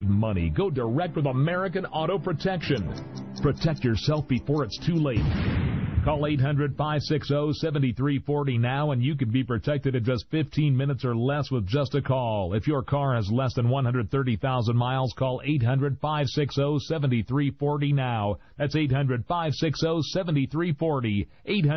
money. Go direct with American Auto Protection. Protect yourself before it's too late. Call 800-560-7340 now, and you can be protected in just 15 minutes or less with just a call. If your car has less than 130,000 miles, call 800-560-7340 now. That's 800-560-7340.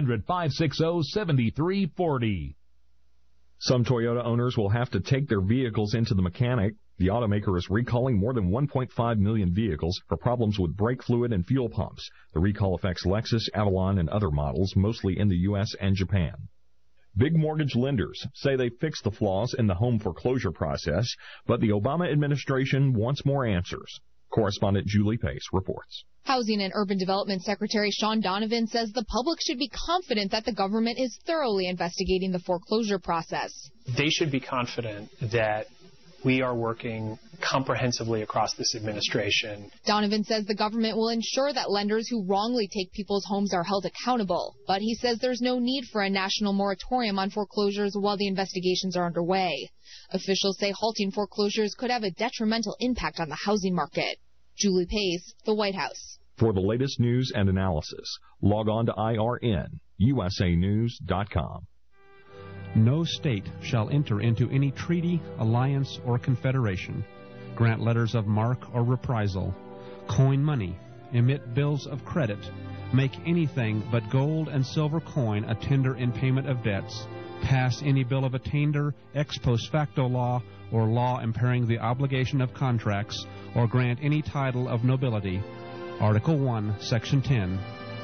800-560-7340. Some Toyota owners will have to take their vehicles into the mechanic. The automaker is recalling more than 1.5 million vehicles for problems with brake fluid and fuel pumps. The recall affects Lexus, Avalon, and other models, mostly in the U.S. and Japan. Big mortgage lenders say they fixed the flaws in the home foreclosure process, but the Obama administration wants more answers. Correspondent Julie Pace reports. Housing and Urban Development Secretary Sean Donovan says the public should be confident that the government is thoroughly investigating the foreclosure process. They should be confident that we are working comprehensively across this administration. Donovan says the government will ensure that lenders who wrongly take people's homes are held accountable, but he says there's no need for a national moratorium on foreclosures while the investigations are underway. Officials say halting foreclosures could have a detrimental impact on the housing market. Julie Pace, the White House. For the latest news and analysis, log on to IRNUSAnews.com. No state shall enter into any treaty, alliance, or confederation, grant letters of marque or reprisal, coin money, emit bills of credit, make anything but gold and silver coin a tender in payment of debts, pass any bill of attainder, ex post facto law, or law impairing the obligation of contracts, or grant any title of nobility. Article 1, Section 10.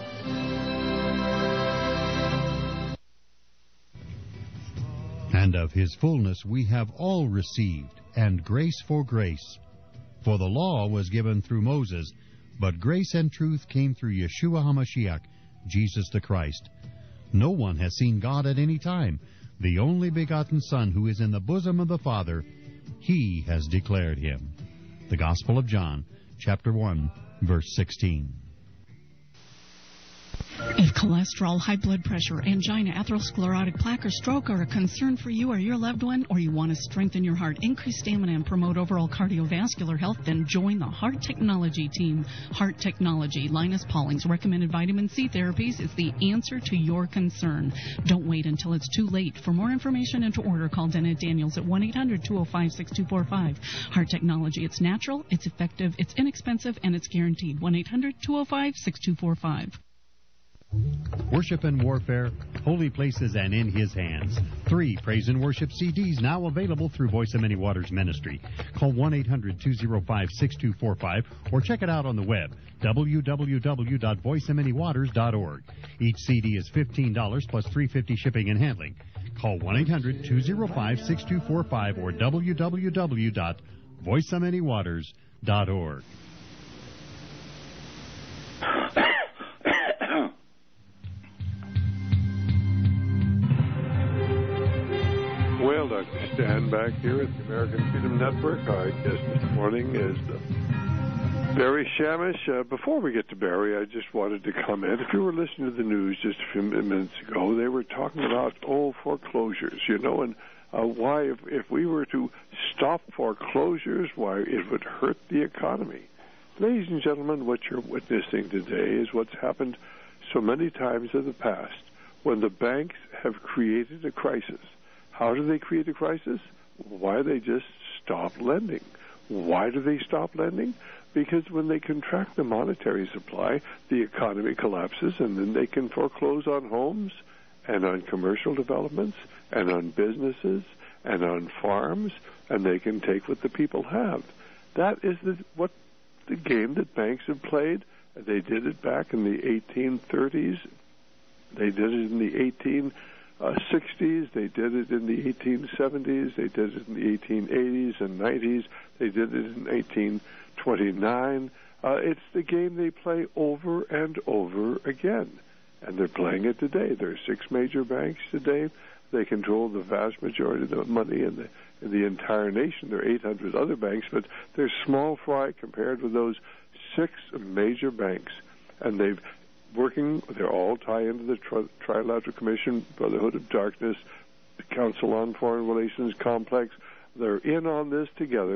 And of his fullness we have all received, and grace for grace. For the law was given through Moses, but grace and truth came through Yeshua HaMashiach, Jesus the Christ. No one has seen God at any time. The only begotten Son, who is in the bosom of the Father, He has declared Him. The Gospel of John, chapter 1, verse 16. If cholesterol, high blood pressure, angina, atherosclerotic plaque, or stroke are a concern for you or your loved one, or you want to strengthen your heart, increase stamina, and promote overall cardiovascular health, then join the Heart Technology team. Heart Technology, Linus Pauling's recommended vitamin C therapies, is the answer to your concern. Don't wait until it's too late. For more information and to order, call Dennett Daniels at 1-800-205-6245. Heart Technology, it's natural, it's effective, it's inexpensive, and it's guaranteed. 1-800-205-6245. Worship and Warfare, Holy Places and in His Hands. 3 Praise and Worship CDs now available through Voice of Many Waters Ministry. Call 1-800-205-6245 or check it out on the web, www.voiceofmanywaters.org. Each CD is $15 plus $3.50 shipping and handling. Call 1-800-205-6245 or www.voiceofmanywaters.org. Well, Dr. Stan back here at the American Freedom Network. Our guest this morning is Barry Shamish. Before we get to Barry, I just wanted to comment. If you were listening to the news just a few minutes ago, they were talking about foreclosures, and why if we were to stop foreclosures, why it would hurt the economy. Ladies and gentlemen, what you're witnessing today is what's happened so many times in the past when the banks have created a crisis. How do they create a crisis? Why they just stop lending. Why do they stop lending? Because when they contract the monetary supply, the economy collapses, and then they can foreclose on homes and on commercial developments and on businesses and on farms, and they can take what the people have. That is what the game that banks have played. They did it back in the 1830s. They did it in the 1860s. They did it in the 1870s. They did it in the 1880s and 90s. They did it in 1829. It's the game they play over and over again, and they're playing it today. There are 6 major banks today. They control the vast majority of the money in the entire nation. There are 800 other banks, but they're small fry compared with those 6 major banks, and they're all tied into the Trilateral Commission, Brotherhood of Darkness, the Council on Foreign Relations complex. They're in on this together,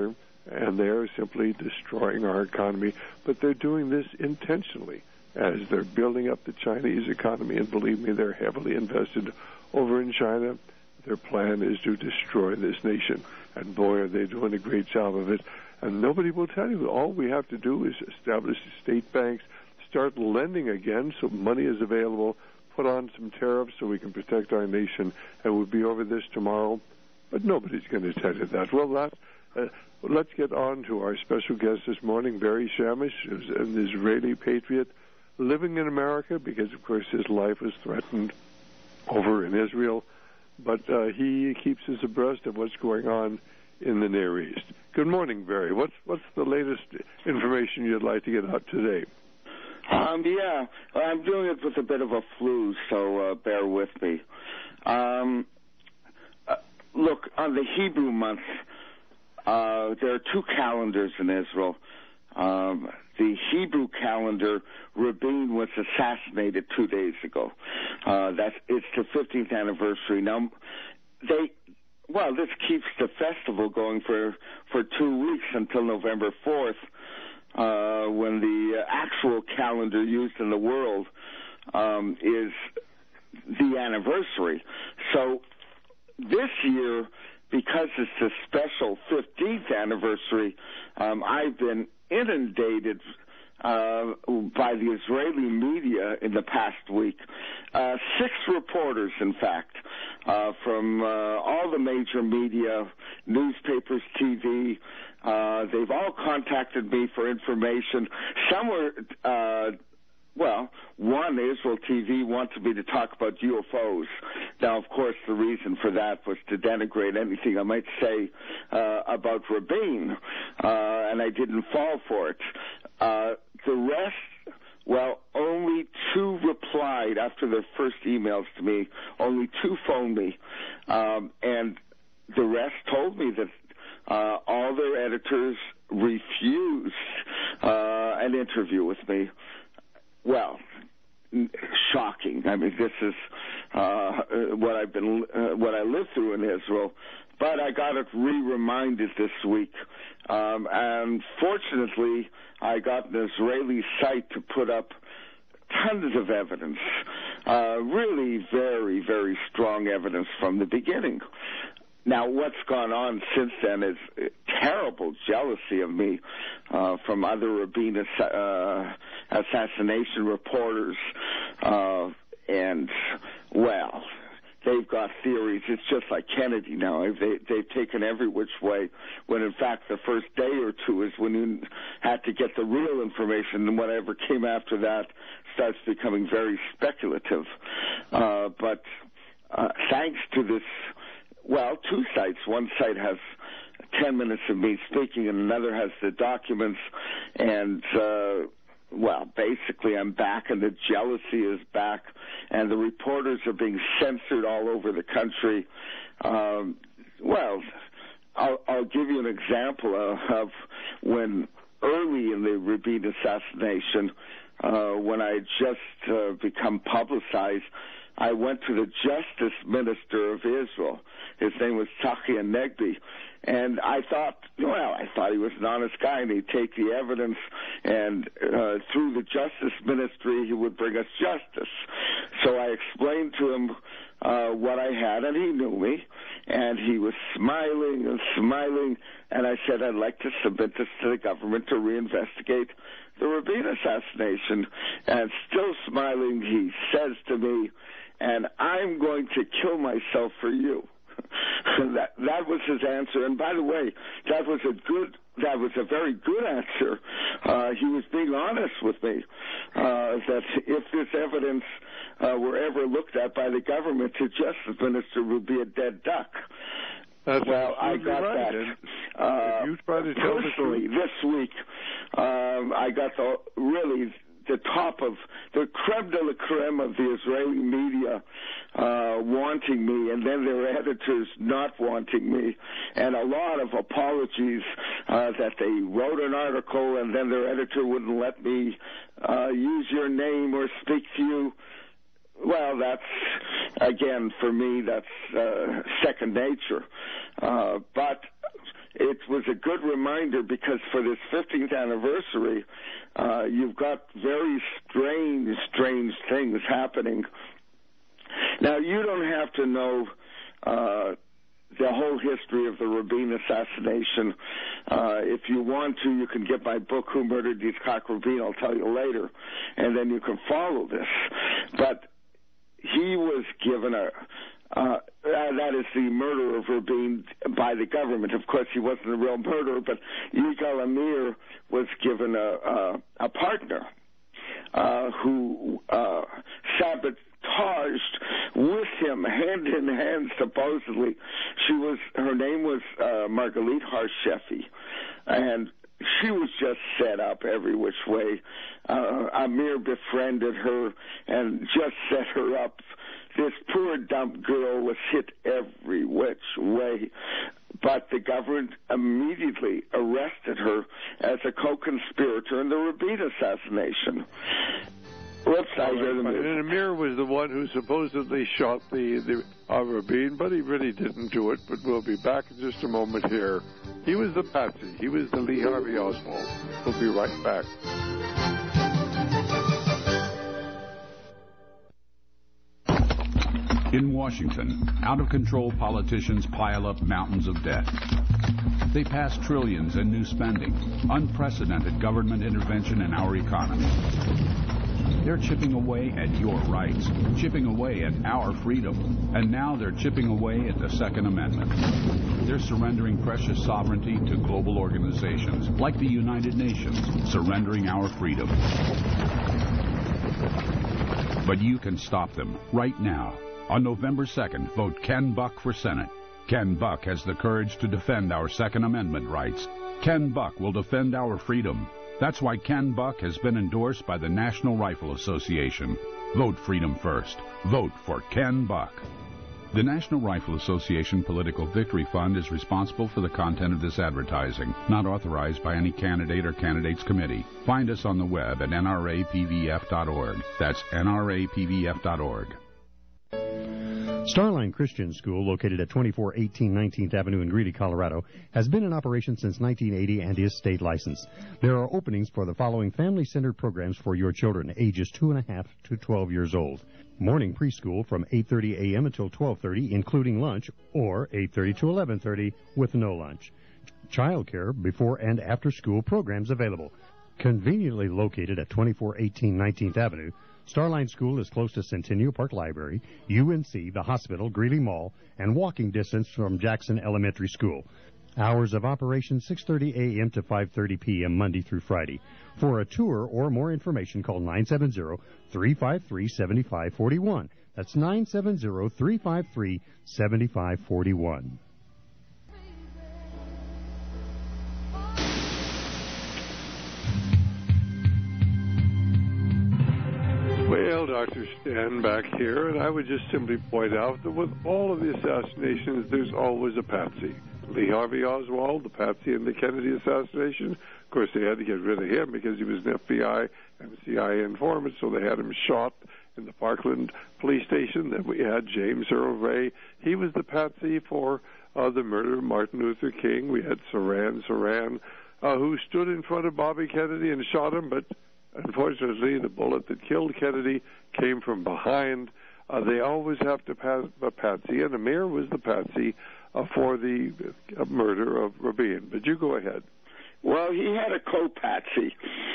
and they're simply destroying our economy. But they're doing this intentionally as they're building up the Chinese economy, and believe me, they're heavily invested over in China. Their plan is to destroy this nation, and boy, are they doing a great job of it. And nobody will tell you. All we have to do is establish state banks, start lending again so money is available, put on some tariffs so we can protect our nation, and we'll be over this tomorrow. But nobody's going to tell you that. Well, let's get on to our special guest this morning, Barry Shamish, who's an Israeli patriot living in America because, of course, his life is threatened over in Israel. But he keeps us abreast of what's going on in the Near East. Good morning, Barry. What's the latest information you'd like to get out today? Yeah, I'm doing it with a bit of a flu, so bear with me. Look, on the Hebrew month, there are two calendars in Israel. The Hebrew calendar, Rabin was assassinated 2 days ago. It's the 15th anniversary. Now, this keeps the festival going for 2 weeks until November 4th, when the actual calendar used in the world is the anniversary. So this year, because it's a special 15th anniversary, I've been inundated by the Israeli media in the past week. 6 reporters, in fact, from all the major media, newspapers, TV. They've all contacted me for information. Some were, one, Israel TV wanted me to talk about UFOs. Now, of course, the reason for that was to denigrate anything I might say about Rabin, and I didn't fall for it. The rest, only 2 replied after their first emails to me. Only 2 phoned me, and the rest told me that all their editors refused an interview with me. Well, shocking. I mean, this is what I lived through in Israel. But I got it reminded this week, and fortunately, I got an Israeli site to put up tons of evidence, really very, very strong evidence from the beginning. Now, what's gone on since then is terrible jealousy of me from other Rabin assassination reporters. They've got theories. It's just like Kennedy now. They've taken every which way, when in fact the first day or two is when you had to get the real information, and whatever came after that starts becoming very speculative. But thanks to this, 2 sites. One site has 10 minutes of me speaking, and another has the documents. And, basically I'm back, and the jealousy is back, and the reporters are being censored all over the country. I'll give you an example of when early in the Rabin assassination, when I had just become publicized, I went to the Justice Minister of Israel. His name was Tzachi Hanegbi. And I thought he was an honest guy, and he'd take the evidence, and through the Justice Ministry, he would bring us justice. So I explained to him what I had, and he knew me, and he was smiling and smiling, and I said, I'd like to submit this to the government to reinvestigate the Rabin assassination. And still smiling, he says to me, and I'm going to kill myself for you. That was his answer. And by the way, that was a very good answer. He was being honest with me, that if this evidence were ever looked at by the government, the Justice Minister would be a dead duck. I got right. that. You try to tell personally, this week, I got the top of the creme de la creme of the Israeli media wanting me, and then their editors not wanting me, and a lot of apologies that they wrote an article and then their editor wouldn't let me use your name or speak to you. Well, that's, again, for me, that's second nature. But it was a good reminder because for this 15th anniversary, you've got very strange things happening. Now, you don't have to know the whole history of the Rabin assassination. If you want to, you can get my book, Who Murdered Yitzhak Rabin. I'll tell you later, and then you can follow this. But he was given that is the murder of Rabin by the government. Of course, he wasn't a real murderer, but Yigal Amir was given a partner who sabotaged with him, hand in hand, supposedly. Her name was Margalit Har-Shefi, and she was just set up every which way. Amir befriended her and just set her up. This poor dumb girl was hit every which way, but the government immediately arrested her as a co-conspirator in the Rabin assassination. Whoops, I heard him. And Amir was the one who supposedly shot the Rabin, but he really didn't do it. But we'll be back in just a moment here. He was the patsy. He was the Lee Harvey Oswald. We'll be right back. In Washington, out-of-control politicians pile up mountains of debt. They pass trillions in new spending, unprecedented government intervention in our economy. They're chipping away at your rights, chipping away at our freedom, and now they're chipping away at the Second Amendment. They're surrendering precious sovereignty to global organizations like the United Nations, surrendering our freedom. But you can stop them right now. On November 2nd, vote Ken Buck for Senate. Ken Buck has the courage to defend our Second Amendment rights. Ken Buck will defend our freedom. That's why Ken Buck has been endorsed by the National Rifle Association. Vote freedom first. Vote for Ken Buck. The National Rifle Association Political Victory Fund is responsible for the content of this advertising, not authorized by any candidate or candidates committee. Find us on the web at nrapvf.org. That's nrapvf.org. Starline Christian School, located at 2418 19th Avenue in Greeley, Colorado, has been in operation since 1980 and is state licensed. There are openings for the following family-centered programs for your children, ages 2.5 to 12 years old. Morning preschool from 8:30 a.m. until 12:30, including lunch, or 8:30 to 11:30 with no lunch. Child care before and after school programs available. Conveniently located at 2418 19th Avenue, Starline School is close to Centennial Park Library, UNC, the hospital, Greeley Mall, and walking distance from Jackson Elementary School. Hours of operation 6:30 a.m. to 5:30 p.m. Monday through Friday. For a tour or more information, call 970-353-7541. That's 970-353-7541. Well, Dr. Stan back here, and I would just simply point out that with all of the assassinations, there's always a patsy. Lee Harvey Oswald, the patsy in the Kennedy assassination. Of course, they had to get rid of him because he was an FBI and CIA informant, so they had him shot in the Parkland police station. Then we had James Earl Ray. He was the patsy for the murder of Martin Luther King. We had Saran who stood in front of Bobby Kennedy and shot him, but unfortunately, the bullet that killed Kennedy came from behind. They always have to pass a patsy, and Amir was the patsy for the murder of Rabin. But you go ahead. Well, he had a co-patsy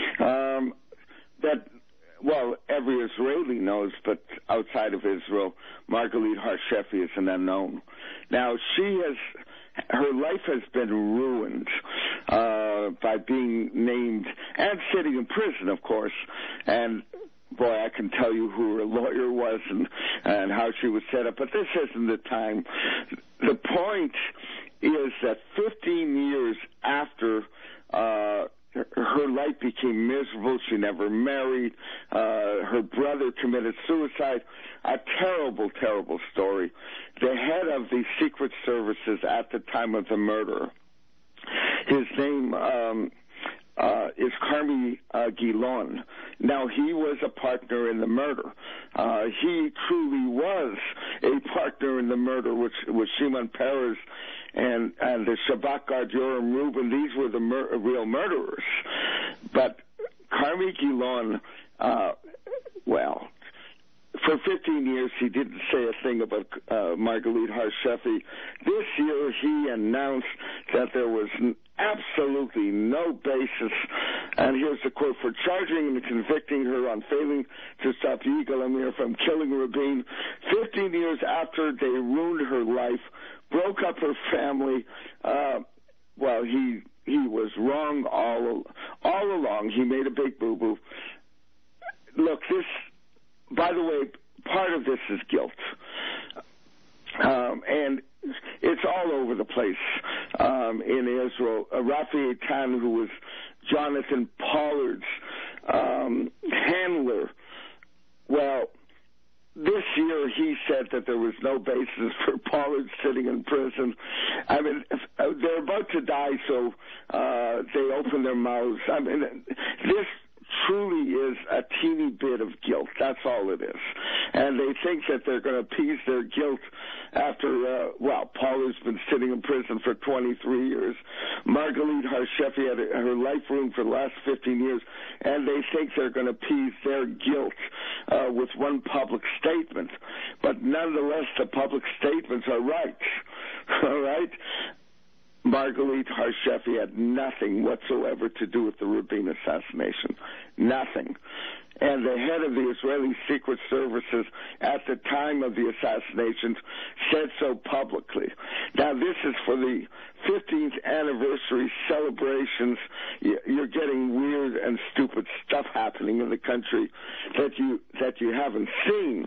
that, well, every Israeli knows, but outside of Israel, Margalit Har-Shefi is an unknown. Now, her life has been ruined by being named and sitting in prison, of course. And boy, I can tell you who her lawyer was and how she was set up, but this isn't the time. The point is that 15 years after her life became miserable, she never married, her brother committed suicide, a terrible, terrible story. The head of the Secret Services at the time of the murder, his name is Carmi Gilon. Now, he was a partner in the murder. He truly was a partner in the murder with Shimon Peres and the Shabak guard Yoram Rubin, these were the real murderers. But Carmi Gilon, well, for 15 years, he didn't say a thing about Margalit Harshefi. This year, he announced that there was absolutely no basis, and here's the quote, for charging and convicting her on failing to stop Yigal Amir from killing Rabin. 15 years after they ruined her life, broke up her family, well, he was wrong all along. He made a big boo-boo. Look, this... By the way, part of this is guilt. And it's all over the place in Israel. Rafi Eitan, who was Jonathan Pollard's handler, well, this year he said that there was no basis for Pollard sitting in prison. I mean, they're about to die, so they open their mouths. I mean, this truly is a teeny bit of guilt. That's all it is. And they think that they're going to appease their guilt after, Pollard's been sitting in prison for 23 years. Margalit Harshefi had her life ruined for the last 15 years, and they think they're going to appease their guilt with one public statement. But nonetheless, the public statements are right. All right? Margalit Harshefi had nothing whatsoever to do with the Rabin assassination. Nothing. And the head of the Israeli Secret Services at the time of the assassinations said so publicly. Now, this is for the 15th anniversary celebrations. You're getting weird and stupid stuff happening in the country that you haven't seen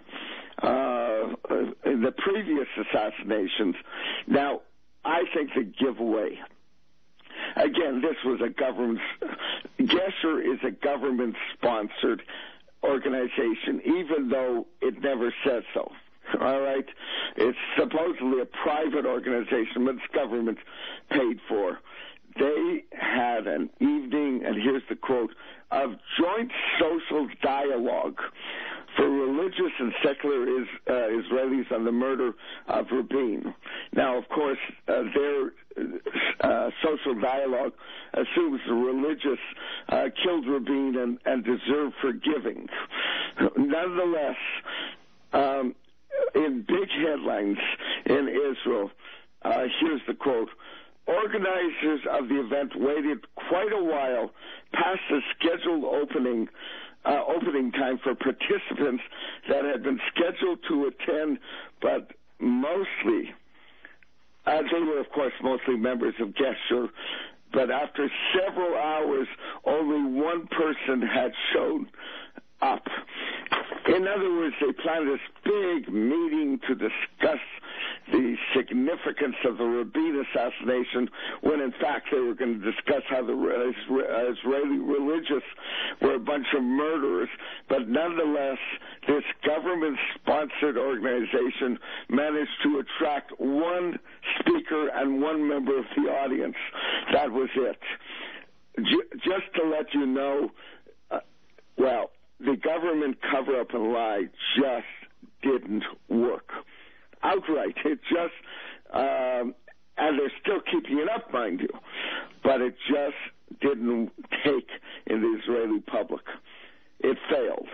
in the previous assassinations. Now, I think the giveaway, again, this was a government, Gesher is a government-sponsored organization, even though it never says so. All right? It's supposedly a private organization, but it's government paid for. They had an evening, and here's the quote, of joint social dialogue for religious and secular Israelis on the murder of Rabin. Now, of course, their social dialogue assumes the religious killed Rabin and deserve forgiving. Nonetheless, in big headlines in Israel, here's the quote, organizers of the event waited quite a while past the scheduled opening time for participants that had been scheduled to attend, but mostly, they were, of course, mostly members of Gesher, but after several hours, only one person had shown up. In other words, they planned this big meeting to discuss the significance of the Rabin assassination, when in fact they were going to discuss how the Israeli religious were a bunch of murderers. But nonetheless, this government-sponsored organization managed to attract one speaker and one member of the audience. That was it. Just to let you know, the government cover-up and lie just didn't work. Outright. It just, and they're still keeping it up, mind you, but it just didn't take in the Israeli public. It failed.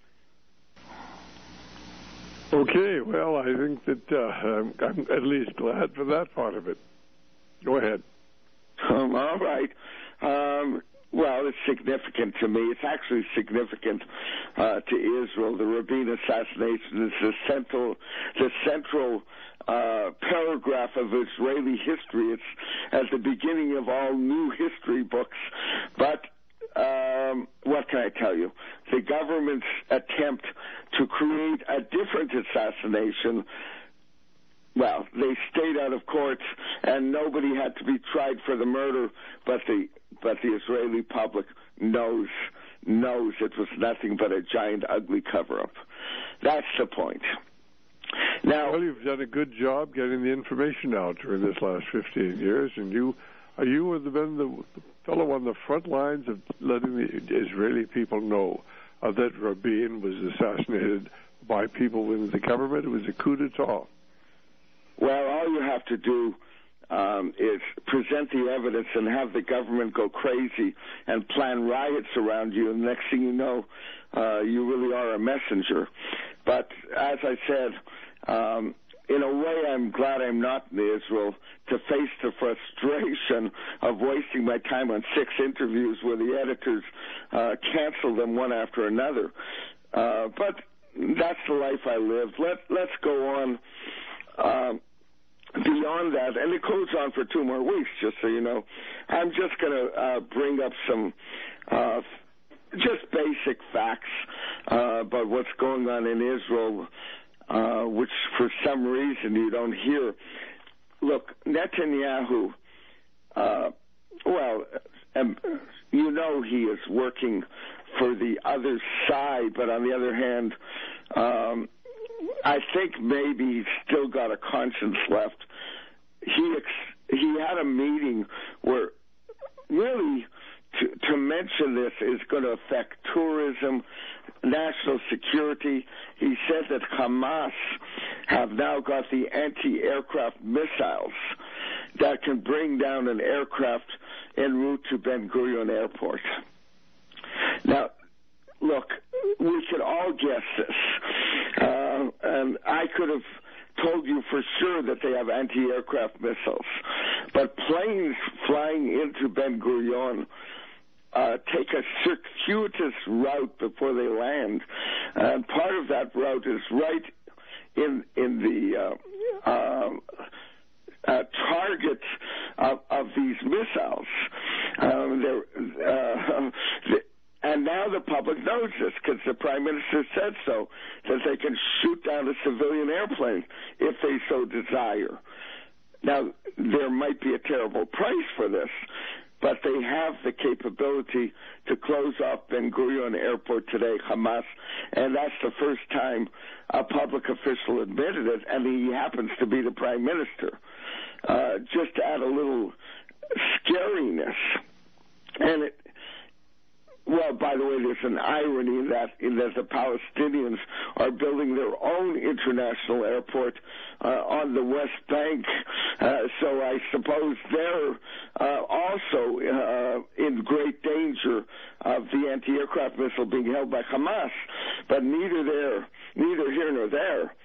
Okay, well, I think that I'm at least glad for that part of it. Go ahead. All right. Well, it's significant to me. It's actually significant to Israel. The Rabin assassination is the central paragraph of Israeli history. It's at the beginning of all new history books. But what can I tell you? The government's attempt to create a different assassination, well, they stayed out of court, and nobody had to be tried for the murder, but the Israeli public knows it was nothing but a giant, ugly cover-up. That's the point. Now, well, you've done a good job getting the information out during this last 15 years, and you have been the fellow on the front lines of letting the Israeli people know that Rabin was assassinated by people within the government. It was a coup d'etat. Well, all you have to do is present the evidence and have the government go crazy and plan riots around you, and the next thing you know, you really are a messenger. But as I said, in a way, I'm glad I'm not in Israel to face the frustration of wasting my time on 6 interviews where the editors cancel them one after another. But that's the life I lived. Let's go on. Beyond that, and it goes on for 2 more weeks, just so you know, I'm just going to bring up some just basic facts about what's going on in Israel, which for some reason you don't hear. Look, Netanyahu, you know he is working for the other side, but on the other hand, I think maybe he's still got a conscience left. He had a meeting where really to mention this is going to affect tourism, national security. He said that Hamas have now got the anti-aircraft missiles that can bring down an aircraft en route to Ben Gurion Airport. Now, look, we could all guess this. And I could have told you for sure that they have anti-aircraft missiles. But planes flying into Ben Gurion take a circuitous route before they land. And part of that route is right in the targets of these missiles. And now the public knows this because the Prime Minister said so, that they can shoot down a civilian airplane if they so desire. Now, there might be a terrible price for this, but they have the capability to close off Ben Gurion Airport today, Hamas, and that's the first time a public official admitted it, and he happens to be the Prime Minister. Just to add a little scariness. And well, by the way, there's an irony in that the Palestinians are building their own international airport on the West Bank. So I suppose they're also in great danger of the anti-aircraft missile being held by Hamas. But neither here nor there.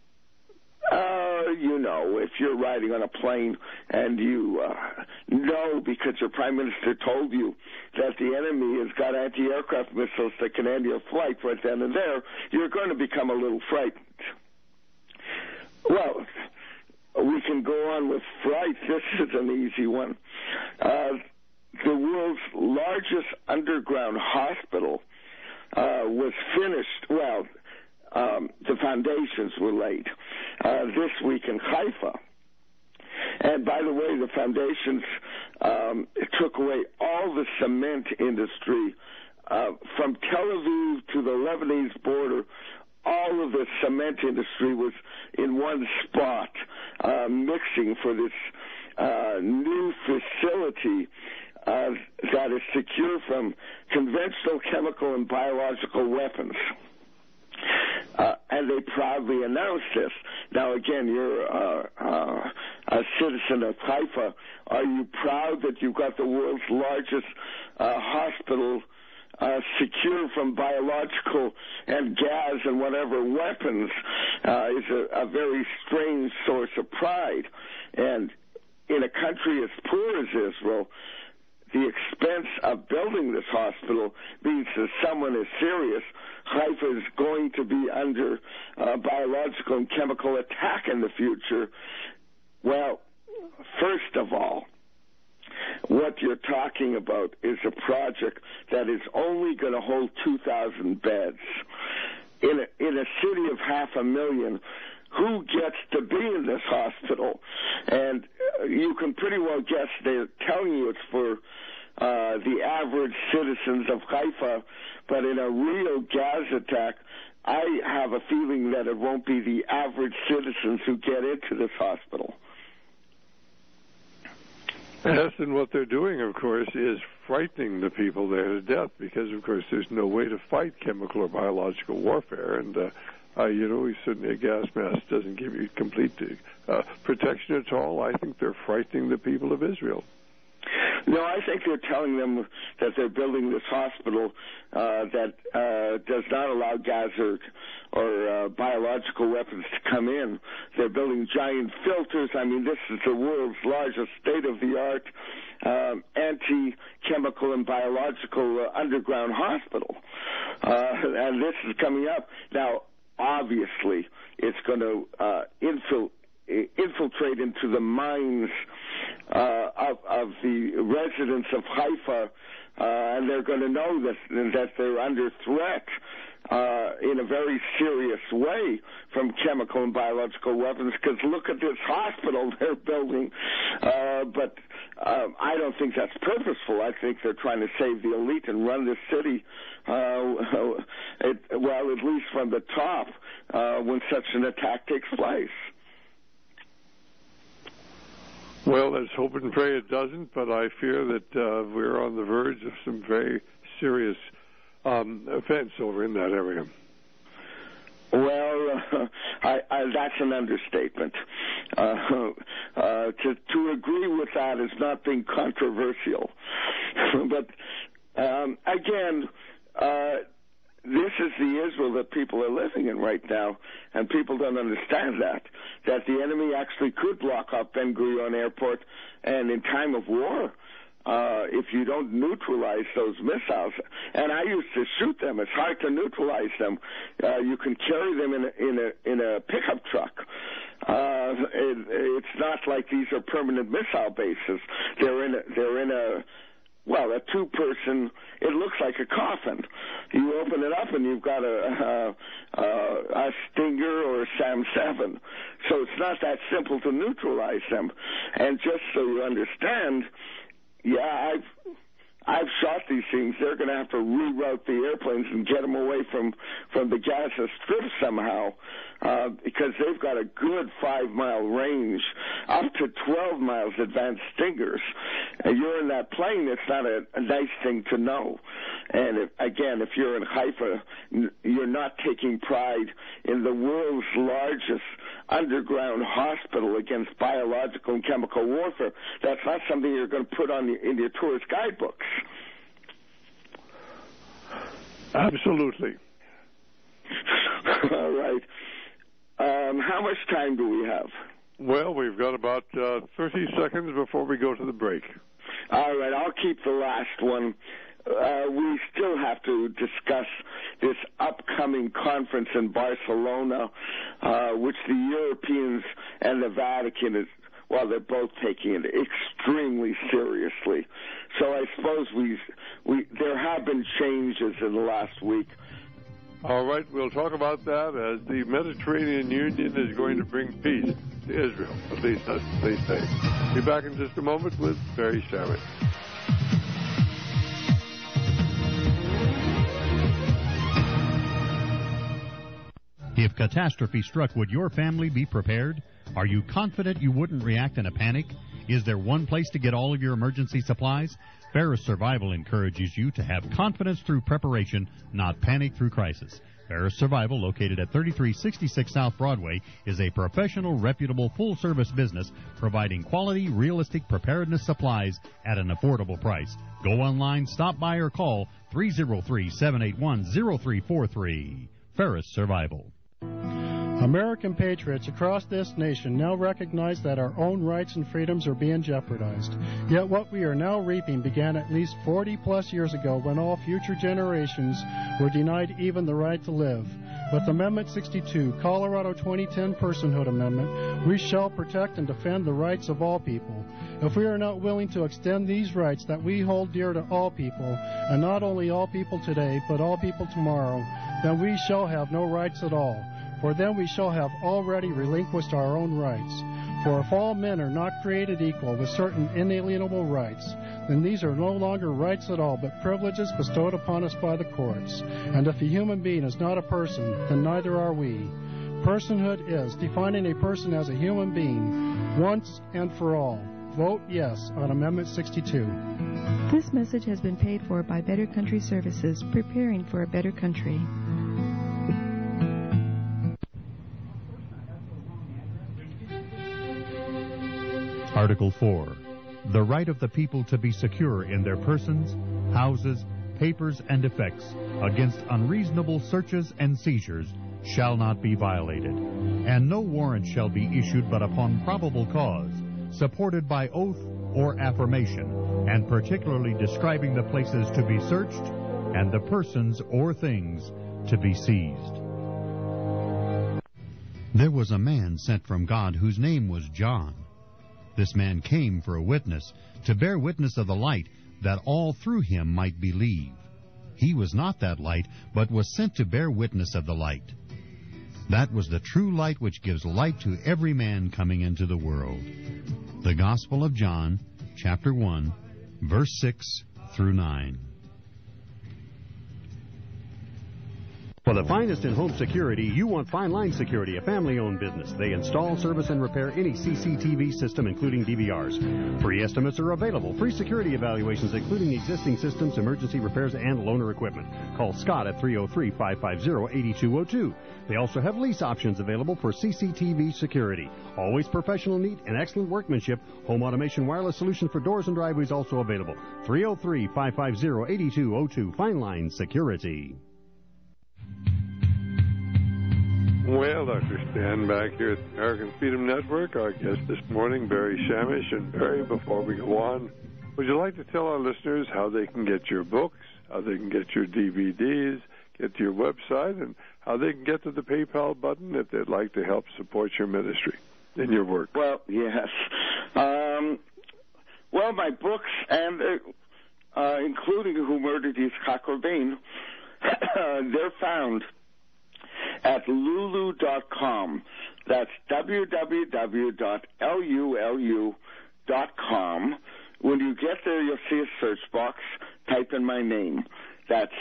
You know, if you're riding on a plane and you know because your Prime Minister told you that the enemy has got anti-aircraft missiles that can end your flight right then and there, you're going to become a little frightened. Well, we can go on with flight. This is an easy one. The world's largest underground hospital was finished, well, the foundations were laid this week in Haifa. And by the way, the foundations took away all the cement industry from Tel Aviv to the Lebanese border. All of the cement industry was in one spot, mixing for this new facility that is secure from conventional, chemical, and biological weapons. And they proudly announced this. Now, again, you're a citizen of Haifa. Are you proud that you've got the world's largest hospital secure from biological and gas and whatever weapons? Is a very strange source of pride. And in a country as poor as Israel, the expense of building this hospital means that someone is serious. Haifa is going to be under biological and chemical attack in the future. Well, first of all, what you're talking about is a project that is only going to hold 2,000 beds. In a city of 500,000, who gets to be in this hospital? And you can pretty well guess they're telling you it's for the average citizens of Haifa, but in a real gas attack, I have a feeling that it won't be the average citizens who get into this hospital. Yes, and what they're doing, of course, is frightening the people there to death because, of course, there's no way to fight chemical or biological warfare. And Certainly a gas mask doesn't give you complete protection at all. I think they're frightening the people of Israel. No, I think they're telling them that they're building this hospital that does not allow gas or biological weapons to come in. They're building giant filters. I mean, this is the world's largest state-of-the-art anti-chemical and biological underground hospital. And this is coming up. Now, obviously, it's going to infiltrate into the minds of the residents of Haifa, and they're going to know that they're under threat in a very serious way from chemical and biological weapons, because look at this hospital they're building. But I don't think that's purposeful. I think they're trying to save the elite and run this city, well, at least from the top, when such an attack takes place. Well, let's hope and pray it doesn't, but I fear that we're on the verge of some very serious offense over in that area. Well, that's an understatement. To agree with that is not being controversial. But, again, this is the Israel that people are living in right now, and people don't understand that the enemy actually could block up Ben Gurion Airport, and in time of war, if you don't neutralize those missiles, and I used to shoot them, it's hard to neutralize them. You can carry them in a pickup truck. It's not like these are permanent missile bases. They're in a two-person, it looks like a coffin. You open it up and you've got a Stinger or a SAM-7. So it's not that simple to neutralize them. And just so you understand, I've shot these things. They're going to have to reroute the airplanes and get them away from the Gaza Strip somehow, because they've got a good 5-mile range, up to 12 miles advanced Stingers. And you're in that plane, it's not a nice thing to know. And if you're in Haifa, you're not taking pride in the world's largest underground hospital against biological and chemical warfare. That's not something you're going to put in your tourist guidebooks. Absolutely. All right. How much time do we have? Well, we've got about 30 seconds before we go to the break. All right, I'll keep the last one. We still have to discuss this upcoming conference in Barcelona, which the Europeans and the Vatican they're both taking it extremely seriously. So I suppose there have been changes in the last week. All right, we'll talk about that as the Mediterranean Union is going to bring peace to Israel. At least that's what they say. Be back in just a moment with Barry Shamit. If catastrophe struck, would your family be prepared? Are you confident you wouldn't react in a panic? Is there one place to get all of your emergency supplies? Ferris Survival encourages you to have confidence through preparation, not panic through crisis. Ferris Survival, located at 3366 South Broadway, is a professional, reputable, full-service business providing quality, realistic preparedness supplies at an affordable price. Go online, stop by, or call 303-781-0343. Ferris Survival. American patriots across this nation now recognize that our own rights and freedoms are being jeopardized. Yet what we are now reaping began at least 40-plus years ago when all future generations were denied even the right to live. With Amendment 62, Colorado 2010 Personhood Amendment, we shall protect and defend the rights of all people. If we are not willing to extend these rights that we hold dear to all people, and not only all people today, but all people tomorrow, then we shall have no rights at all. For then we shall have already relinquished our own rights. For if all men are not created equal with certain inalienable rights, then these are no longer rights at all, but privileges bestowed upon us by the courts. And if a human being is not a person, then neither are we. Personhood is defining a person as a human being, once and for all. Vote yes on Amendment 62. This message has been paid for by Better Country Services, preparing for a better country. Article 4. The right of the people to be secure in their persons, houses, papers, and effects against unreasonable searches and seizures shall not be violated, and no warrant shall be issued but upon probable cause, supported by oath or affirmation, and particularly describing the places to be searched and the persons or things to be seized. There was a man sent from God whose name was John. This man came for a witness, to bear witness of the light, that all through him might believe. He was not that light, but was sent to bear witness of the light. That was the true light which gives light to every man coming into the world. The Gospel of John, chapter 1, verse 6 through 9. For the finest in home security, you want Fine Line Security, a family-owned business. They install, service, and repair any CCTV system, including DVRs. Free estimates are available. Free security evaluations, including existing systems, emergency repairs, and loaner equipment. Call Scott at 303-550-8202. They also have lease options available for CCTV security. Always professional, neat, and excellent workmanship. Home automation wireless solution for doors and driveways also available. 303-550-8202. Fine Line Security. Well, Dr. Stan back here at the American Freedom Network. Our guest this morning, Barry Shamish. And Barry, before we go on, would you like to tell our listeners how they can get your books, how they can get your DVDs, get to your website, and how they can get to the PayPal button if they'd like to help support your ministry and your work? Well, yes. Well, my books, and including Who Murdered Yitzhak Rabin, they're found at lulu.com. That's www.lulu.com. When you get there, you'll see a search box. Type in my name. That's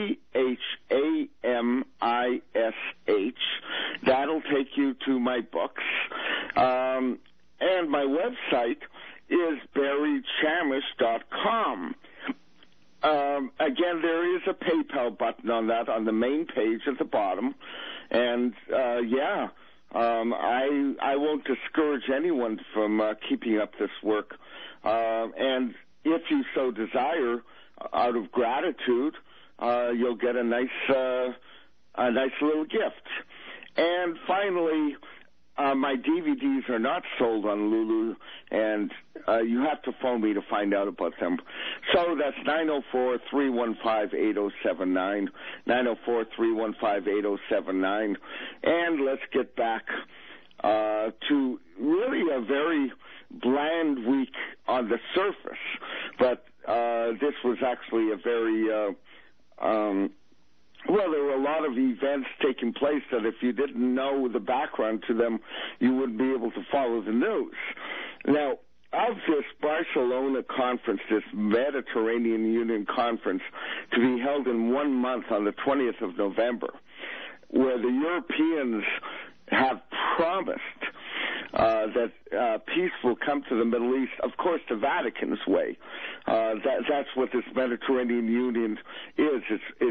CHAMISH. That'll take you to my books. And my website is barrychamish.com. Again, there is a PayPal button on that on the main page at the bottom. And, I won't discourage anyone from keeping up this work. And if you so desire, out of gratitude, you'll get a nice little gift. And finally, my DVDs are not sold on Lulu, and you have to phone me to find out about them. So that's 904-315-8079, 904-315-8079. And let's get back to really a very bland week on the surface. But this was actually a very... Well, there were a lot of events taking place that if you didn't know the background to them, you wouldn't be able to follow the news. Now, of this Barcelona conference, this Mediterranean Union conference, to be held in 1 month on the 20th of November, where the Europeans have promised that peace will come to the Middle East, of course, the Vatican's way. That's what this Mediterranean Union is.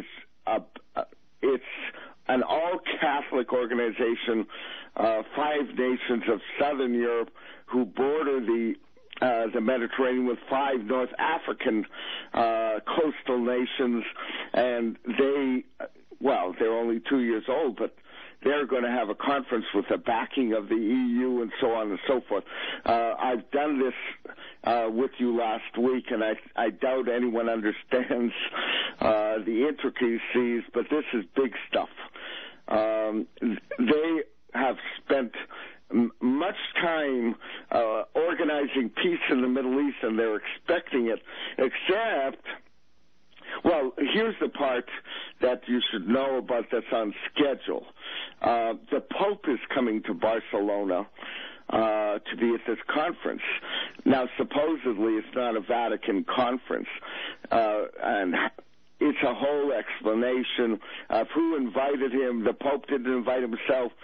It's an all-Catholic organization, 5 nations of Southern Europe who border the Mediterranean with 5 North African coastal nations, and they're only 2 years old, but they're going to have a conference with the backing of the EU and so on and so forth. I've done this with you last week, and I doubt anyone understands the intricacies, but this is big stuff. They have spent much time organizing peace in the Middle East, and they're expecting it, except... Well, here's the part that you should know about that's on schedule. The Pope is coming to Barcelona to be at this conference. Now, supposedly it's not a Vatican conference, and it's a whole explanation of who invited him. The Pope didn't invite himself.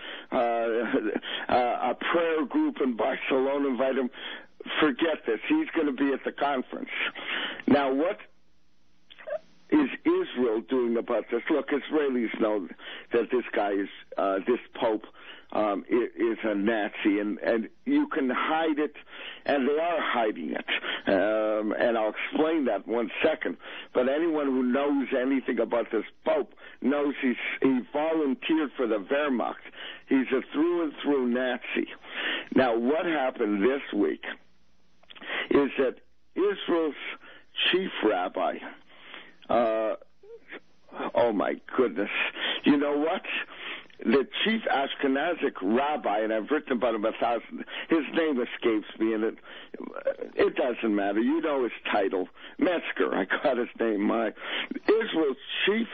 A prayer group in Barcelona invited him. Forget this. He's going to be at the conference. Now, what is Israel doing about this? Look, Israelis know that this guy is, this Pope is a Nazi, and you can hide it, and they are hiding it. And I'll explain that in 1 second. But anyone who knows anything about this Pope knows he volunteered for the Wehrmacht. He's a through-and-through Nazi. Now, what happened this week is that Israel's chief rabbi, oh my goodness, you know what? The chief Ashkenazic rabbi, and I've written about him 1,000, his name escapes me, and it doesn't matter. You know his title. Metzger, I got his name. Israel's chief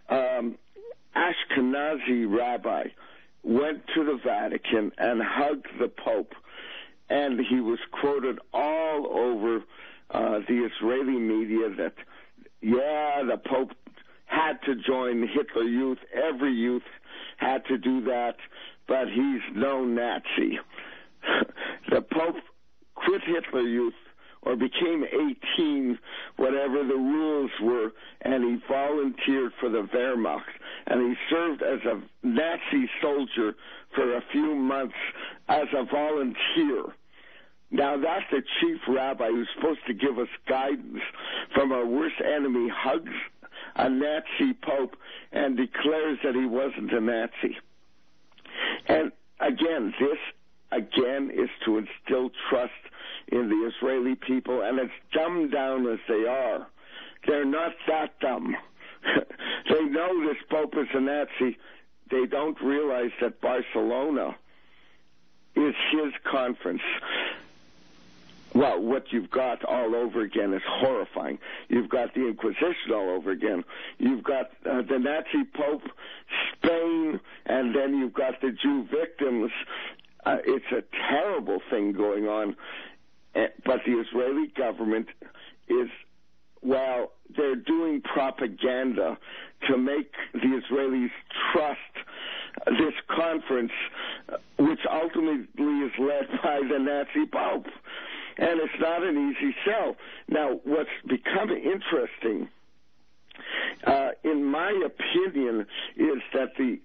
Ashkenazi rabbi went to the Vatican and hugged the Pope, and he was quoted all over the Israeli media that, yeah, the Pope had to join Hitler Youth. Every youth had to do that, but he's no Nazi. The Pope quit Hitler Youth or became 18, whatever the rules were, and he volunteered for the Wehrmacht. And he served as a Nazi soldier for a few months as a volunteer. Now, that's the chief rabbi who's supposed to give us guidance from our worst enemy, hugs a Nazi Pope and declares that he wasn't a Nazi. And again, this is to instill trust in the Israeli people, and as dumbed down as they are, they're not that dumb. They know this Pope is a Nazi. They don't realize that Barcelona is his conference. Well, what you've got all over again is horrifying. You've got the Inquisition all over again. You've got the Nazi Pope, Spain, and then you've got the Jew victims. It's a terrible thing going on. But the Israeli government is, well, they're doing propaganda to make the Israelis trust this conference, which ultimately is led by the Nazi Pope. And it's not an easy sell. Now, what's become interesting, in my opinion, is that the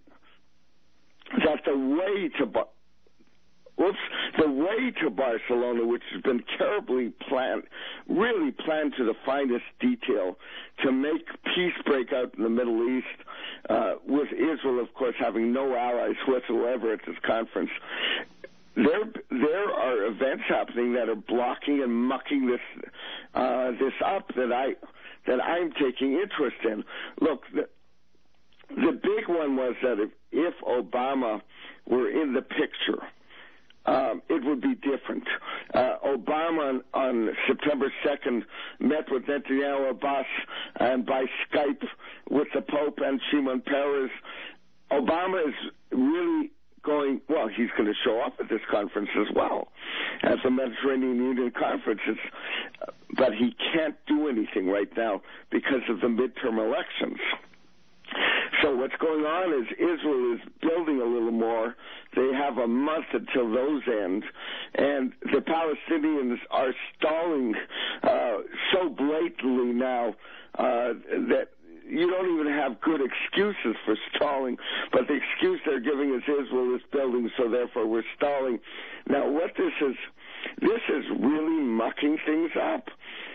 way to Barcelona, which has been terribly planned, really planned to the finest detail, to make peace break out in the Middle East, with Israel, of course, having no allies whatsoever at this conference. There are events happening that are blocking and mucking this up that I'm taking interest in. Look, the big one was that if Obama were in the picture, it would be different. Obama on September 2nd met with Netanyahu, Abbas, and by Skype with the Pope and Shimon Peres. Obama is really going, well, he's going to show up at this conference as well, at the Mediterranean Union conferences, but he can't do anything right now because of the midterm elections. So what's going on is Israel is building a little more. They have a month until those end, and the Palestinians are stalling so blatantly now that you don't even have good excuses for stalling, but the excuse they're giving is Israel is building, so therefore we're stalling. Now, what this is really mucking things up.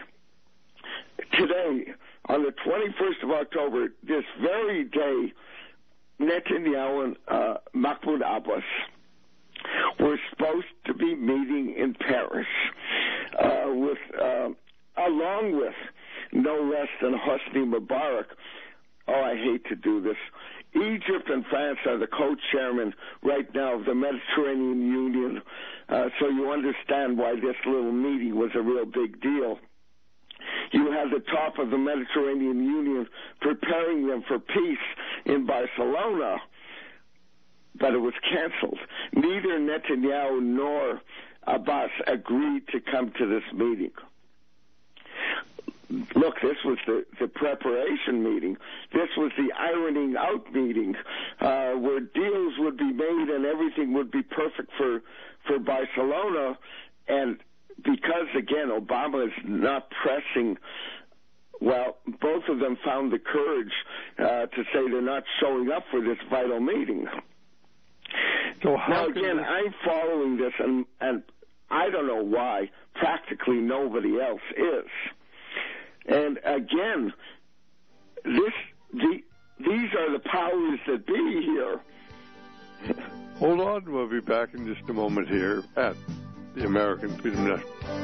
Today, on the 21st of October, this very day, Netanyahu and Mahmoud Abbas were supposed to be meeting in Paris along with no less than Hosni Mubarak. Oh, I hate to do this. Egypt and France are the co-chairmen right now of the Mediterranean Union, so you understand why this little meeting was a real big deal. You have the top of the Mediterranean Union preparing them for peace in Barcelona, but it was canceled. Neither Netanyahu nor Abbas agreed to come to this meeting. Look, this was the preparation meeting. This was the ironing out meeting where deals would be made and everything would be perfect for Barcelona. And because, again, Obama is not pressing, well, both of them found the courage to say they're not showing up for this vital meeting. So now, again, I'm following this, and I don't know why. Practically nobody else is. And, again, these are the powers that be here. Hold on. We'll be back in just a moment here at the American Freedom Network.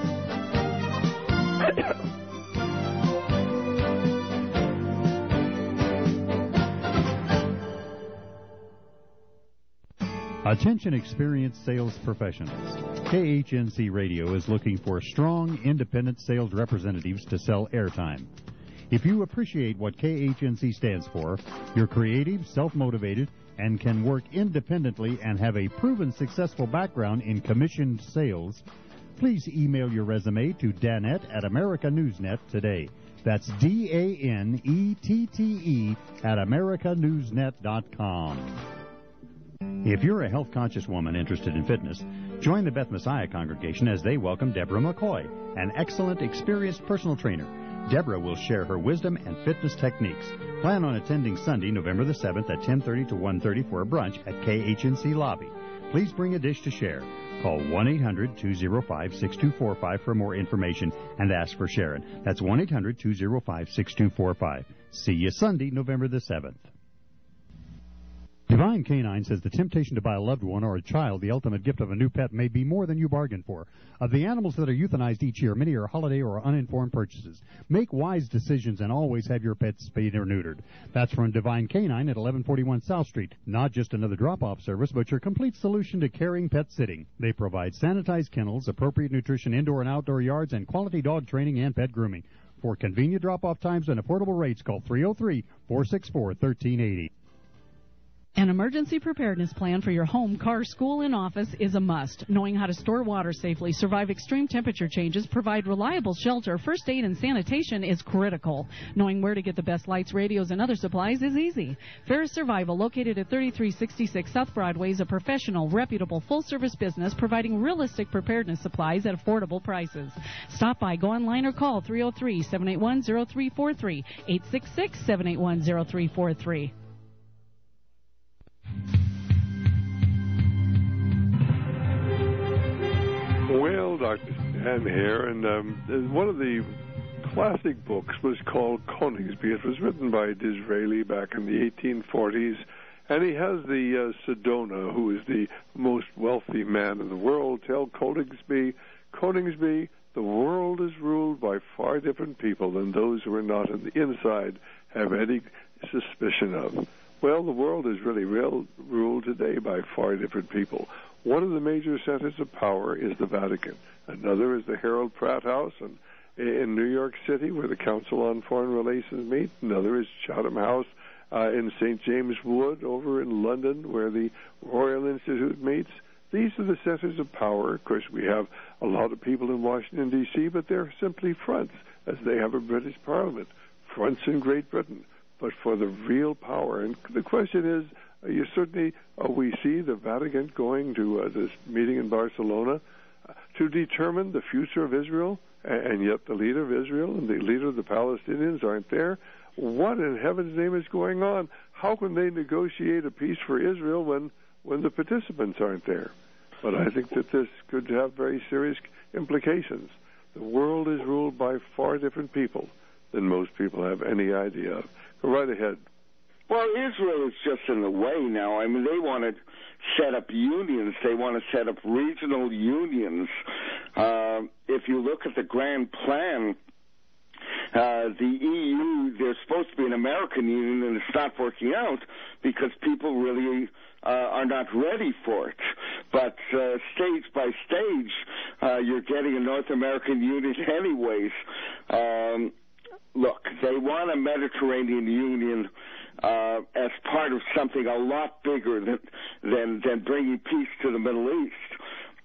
Attention experienced sales professionals. KHNC Radio is looking for strong, independent sales representatives to sell airtime. If you appreciate what KHNC stands for, you're creative, self-motivated, and can work independently and have a proven successful background in commissioned sales, please email your resume to Danette at AmericaNewsNet today. That's DANETTE at AmericaNewsNet.com. If you're a health-conscious woman interested in fitness, join the Beth Messiah congregation as they welcome Deborah McCoy, an excellent, experienced personal trainer. Deborah will share her wisdom and fitness techniques. Plan on attending Sunday, November the 7th at 10:30 to 1:30 for a brunch at KHNC Lobby. Please bring a dish to share. Call 1-800-205-6245 for more information and ask for Sharon. That's 1-800-205-6245. See you Sunday, November the 7th. Divine Canine says the temptation to buy a loved one or a child the ultimate gift of a new pet may be more than you bargained for. Of the animals that are euthanized each year, many are holiday or uninformed purchases. Make wise decisions and always have your pets spayed or neutered. That's from Divine Canine at 1141 South Street. Not just another drop-off service, but your complete solution to caring pet sitting. They provide sanitized kennels, appropriate nutrition, indoor and outdoor yards, and quality dog training and pet grooming. For convenient drop-off times and affordable rates, call 303-464-1380. An emergency preparedness plan for your home, car, school, and office is a must. Knowing how to store water safely, survive extreme temperature changes, provide reliable shelter, first aid, and sanitation is critical. Knowing where to get the best lights, radios, and other supplies is easy. Ferris Survival, located at 3366 South Broadway, is a professional, reputable, full-service business providing realistic preparedness supplies at affordable prices. Stop by, go online, or call 303-781-0343, 866-781-0343. Well, Dr. Stan here, and one of the classic books was called Coningsby. It was written by a Disraeli back in the 1840s, and he has the Sedona, who is the most wealthy man in the world, tell Coningsby, the world is ruled by far different people than those who are not on the inside have any suspicion of. Well, the world is really ruled today by far different people. One of the major centers of power is the Vatican. Another is the Harold Pratt House in New York City, where the Council on Foreign Relations meet. Another is Chatham House in St. James Wood over in London, where the Royal Institute meets. These are the centers of power. Of course, we have a lot of people in Washington, D.C., but they're simply fronts, as they have a British Parliament. Fronts in Great Britain. But for the real power. And the question is, we see the Vatican going to this meeting in Barcelona to determine the future of Israel, and yet the leader of Israel and the leader of the Palestinians aren't there. What in heaven's name is going on? How can they negotiate a peace for Israel when the participants aren't there? But I think that this could have very serious implications. The world is ruled by far different people than most people have any idea of. Go right ahead. Well, Israel is just in the way now. I mean, they want to set up unions. They want to set up regional unions. If you look at the grand plan, the EU, there's supposed to be an American union, and it's not working out because people really are not ready for it. But stage by stage, you're getting a North American union anyways. Look, they want a Mediterranean Union as part of something a lot bigger than bringing peace to the Middle East.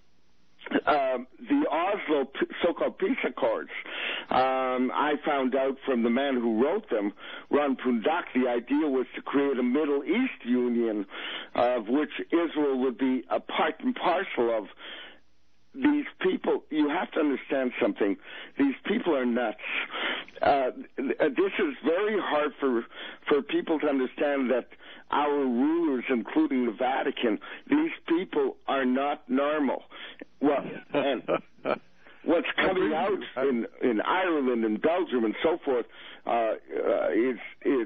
The Oslo so-called peace accords, I found out from the man who wrote them, Ron Pundak, the idea was to create a Middle East union of which Israel would be a part and parcel of. these people, you have to understand something. These people are nuts. This is very hard for people to understand that our rulers, including the Vatican, these people are not normal. Well, and what's coming out in Ireland and Belgium and so forth is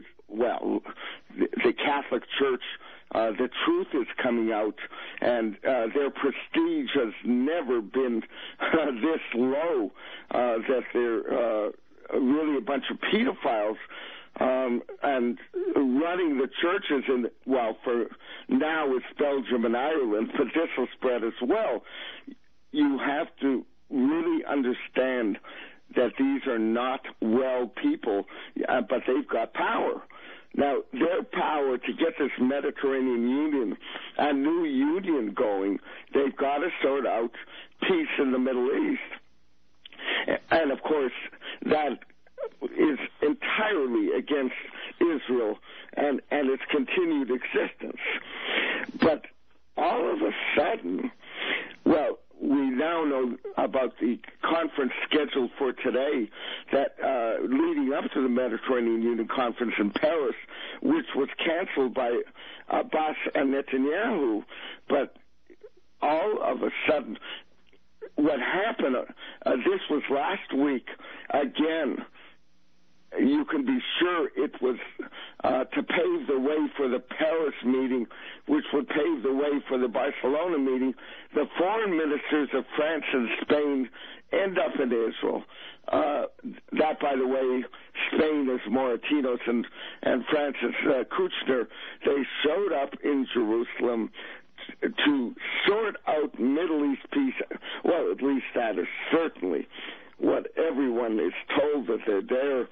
the Catholic Church. The truth is coming out, and their prestige has never been this low, that they're really a bunch of pedophiles and running the churches in, for now it's Belgium and Ireland, but this will spread as well. You have to really understand that these are not well people, but they've got power. Now, their power to get this Mediterranean Union, a new union going, they've got to sort out peace in the Middle East. And, of course, that is entirely against Israel and its continued existence. But all of a sudden, we now know about the conference scheduled for today that leading up to the Mediterranean Union Conference in Paris, which was canceled by Abbas and Netanyahu. But all of a sudden, what happened, this was last week, again, you can be sure it was to pave the way for the Paris meeting, which would pave the way for the Barcelona meeting. The foreign ministers of France and Spain end up in Israel. That, by the way, Spain is Moratinos and France is Kouchner. They showed up in Jerusalem to sort out Middle East peace. Well, at least that is certainly what everyone is told, that they're there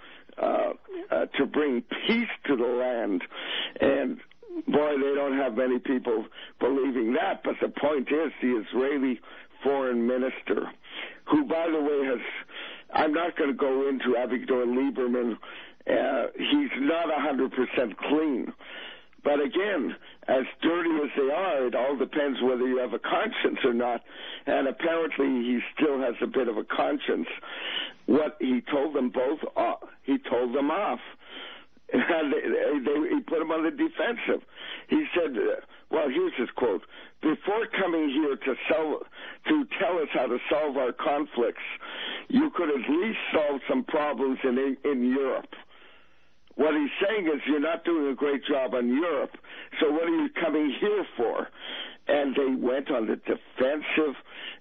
to bring peace to the land. And, boy, they don't have many people believing that. But the point is, the Israeli foreign minister, who, by the way, I'm not going to go into Avigdor Lieberman. He's not 100% clean. But again, as dirty as they are, it all depends whether you have a conscience or not. And apparently he still has a bit of a conscience. What he told them both, he told them off. And he put them on the defensive. He said, here's his quote: "Before coming here to tell us how to solve our conflicts, you could at least solve some problems in Europe." What he's saying is, you're not doing a great job on Europe, so what are you coming here for? And they went on the defensive.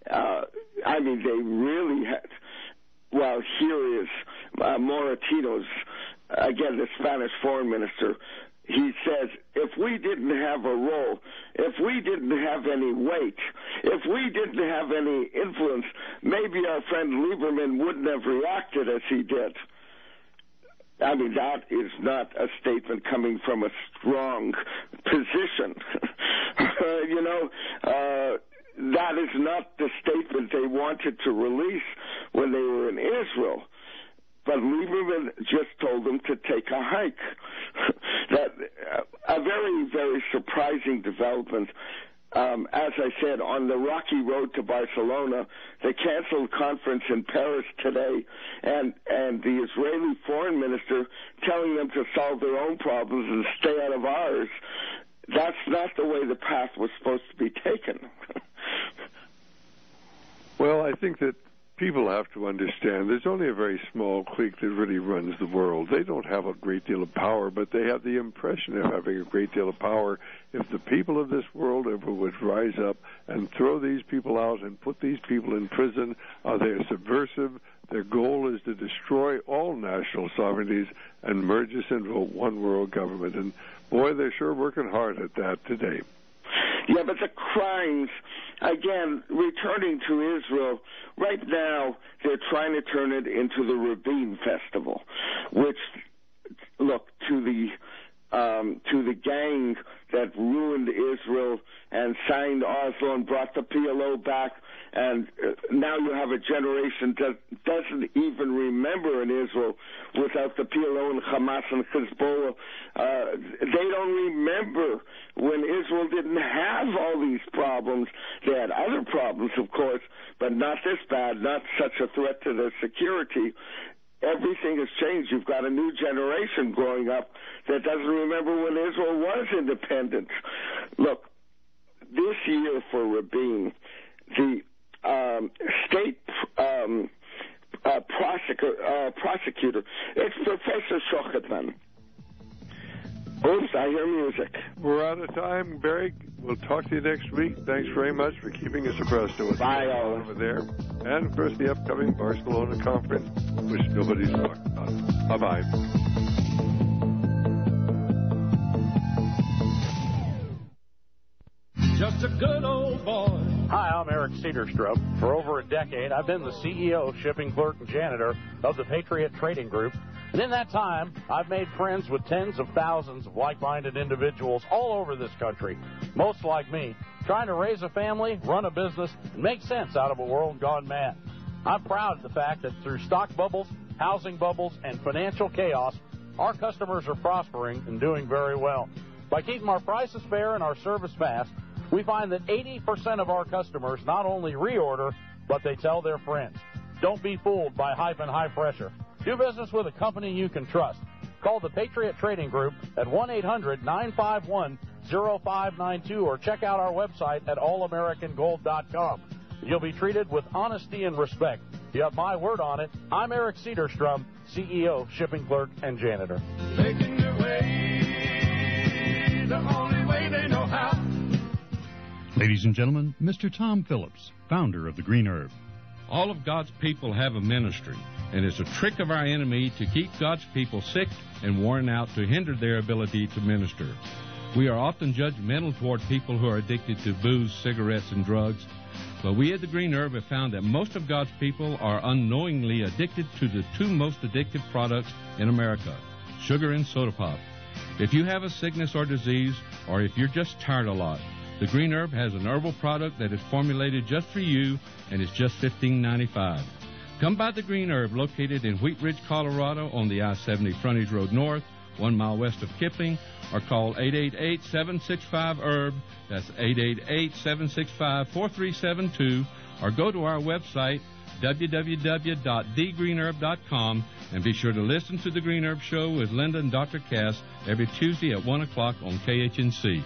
They really had. Well, here is Moratinos, again, the Spanish foreign minister. He says, if we didn't have a role, if we didn't have any weight, if we didn't have any influence, maybe our friend Lieberman wouldn't have reacted as he did. That is not a statement coming from a strong position. That is not the statement they wanted to release when they were in Israel. But Lieberman just told them to take a hike. That a very, very surprising development. As I said, on the rocky road to Barcelona, the canceled conference in Paris today, and the Israeli foreign minister telling them to solve their own problems and stay out of ours. That's not the way the path was supposed to be taken. Well, I think that people have to understand there's only a very small clique that really runs the world. They don't have a great deal of power, but they have the impression of having a great deal of power. If the people of this world ever would rise up and throw these people out and put these people in prison, they're subversive. Their goal is to destroy all national sovereignties and merge us into a one-world government. And, boy, they're sure working hard at that today. Yeah, but the crimes, again, returning to Israel, right now they're trying to turn it into the Rabin Festival, which, look, to the to the gang that ruined Israel and signed Oslo and brought the PLO back. And now you have a generation that doesn't even remember in Israel without the PLO and Hamas and Hezbollah. They don't remember when Israel didn't have all these problems. They had other problems, of course, but not this bad, not such a threat to their security. Everything has changed. You've got a new generation growing up that doesn't remember when Israel was independent. Look, this year for Rabin, the state prosecutor, it's Professor Shochetman. Oops, I hear music. We're out of time, Barry. We'll talk to you next week. Thanks very much for keeping us abreast of what's going on over there. And, of course, the upcoming Barcelona conference, which nobody's talked about. Bye-bye. Just a good old boy. Hi, I'm Eric Cedarstrup. For over a decade, I've been the CEO, shipping clerk, and janitor of the Patriot Trading Group. And in that time, I've made friends with tens of thousands of like-minded individuals all over this country, most like me, trying to raise a family, run a business, and make sense out of a world gone mad. I'm proud of the fact that through stock bubbles, housing bubbles, and financial chaos, our customers are prospering and doing very well. By keeping our prices fair and our service fast, we find that 80% of our customers not only reorder, but they tell their friends. Don't be fooled by hype and high pressure. Do business with a company you can trust. Call the Patriot Trading Group at 1-800-951-0592 or check out our website at allamericangold.com. You'll be treated with honesty and respect. You have my word on it. I'm Eric Cedarstrom, CEO, shipping clerk, and janitor. Making their way the only way they know how. Ladies and gentlemen, Mr. Tom Phillips, founder of the Green Herb. All of God's people have a ministry, and it's a trick of our enemy to keep God's people sick and worn out to hinder their ability to minister. We are often judgmental toward people who are addicted to booze, cigarettes, and drugs, but we at the Green Herb have found that most of God's people are unknowingly addicted to the two most addictive products in America, sugar and soda pop. If you have a sickness or disease, or if you're just tired a lot, the Green Herb has an herbal product that is formulated just for you, and it's just $15.95. Come by the Green Herb, located in Wheat Ridge, Colorado, on the I-70 Frontage Road North, 1 mile west of Kipling, or call 888-765-HERB. That's 888-765-4372, or go to our website, www.thegreenherb.com, and be sure to listen to The Green Herb Show with Linda and Dr. Cass every Tuesday at 1 o'clock on KHNC.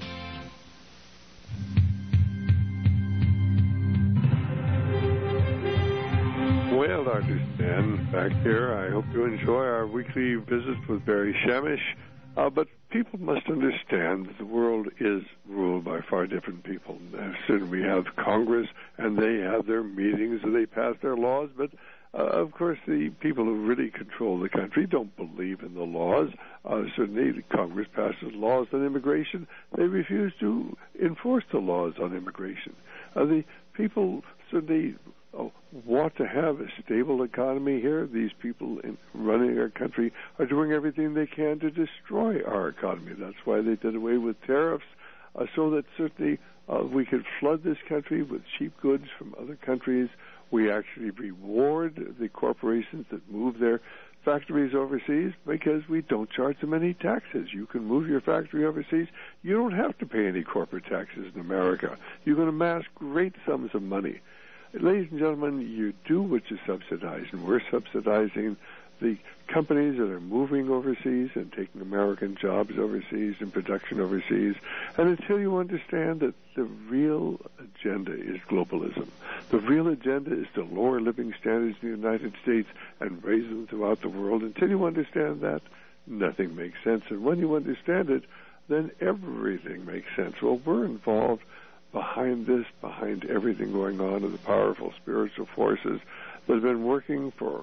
Well, Dr. Stan, back here. I hope you enjoy our weekly visits with Barry Shamish. But people must understand that the world is ruled by far different people. We have Congress, and they have their meetings, and they pass their laws. But, of course, the people who really control the country don't believe in the laws. Certainly, Congress passes laws on immigration. They refuse to enforce the laws on immigration. The people certainly want to have a stable economy here. These people running our country are doing everything they can to destroy our economy. That's why they did away with tariffs, so that certainly we could flood this country with cheap goods from other countries. We actually reward the corporations that move their factories overseas because we don't charge them any taxes. You can move your factory overseas. You don't have to pay any corporate taxes in America. You can amass great sums of money. Ladies and gentlemen, you do what you subsidize, and we're subsidizing the companies that are moving overseas and taking American jobs overseas and production overseas. And until you understand that the real agenda is globalism, the real agenda is to lower living standards in the United States and raise them throughout the world, until you understand that, nothing makes sense. And when you understand it, then everything makes sense. Well, we're involved behind this, behind everything going on, in the powerful spiritual forces that have been working for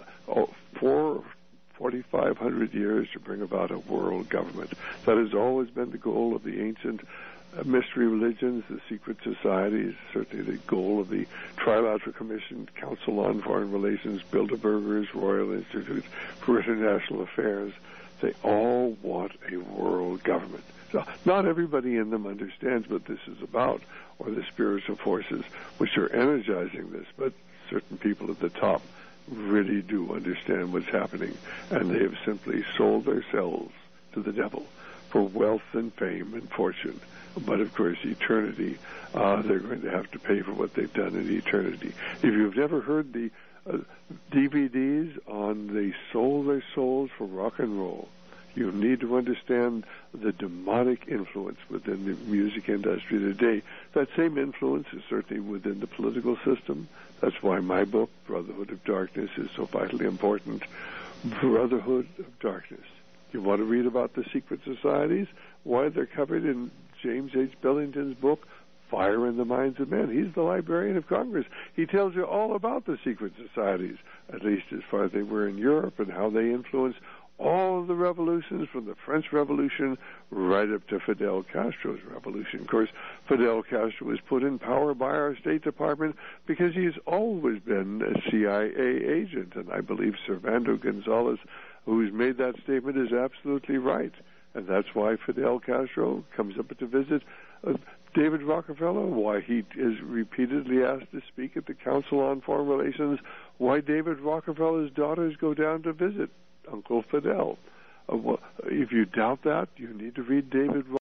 4,500 years to bring about a world government. That has always been the goal of the ancient mystery religions, the secret societies, certainly the goal of the Trilateral Commission, Council on Foreign Relations, Bilderbergers, Royal Institute for International Affairs. They all want a world government. So not everybody in them understands what this is about or the spiritual forces which are energizing this, but certain people at the top really do understand what's happening, and they have simply sold themselves to the devil for wealth and fame and fortune. But, of course, eternity, they're going to have to pay for what they've done in eternity. If you've never heard the DVDs on They Sold Their Souls for Rock and Roll, you need to understand the demonic influence within the music industry today. That same influence is certainly within the political system. That's why my book, Brotherhood of Darkness, is so vitally important. Brotherhood of Darkness. You want to read about the secret societies? Why, they're covered in James H. Billington's book, Fire in the Minds of Men. He's the Librarian of Congress. He tells you all about the secret societies, at least as far as they were in Europe, and how they influenced all of the revolutions, from the French Revolution right up to Fidel Castro's revolution. Of course, Fidel Castro was put in power by our State Department because he's always been a CIA agent, and I believe Servando Gonzalez, who's made that statement, is absolutely right. And that's why Fidel Castro comes up to visit David Rockefeller, why he is repeatedly asked to speak at the Council on Foreign Relations, why David Rockefeller's daughters go down to visit Uncle Fidel. If you doubt that, you need to read David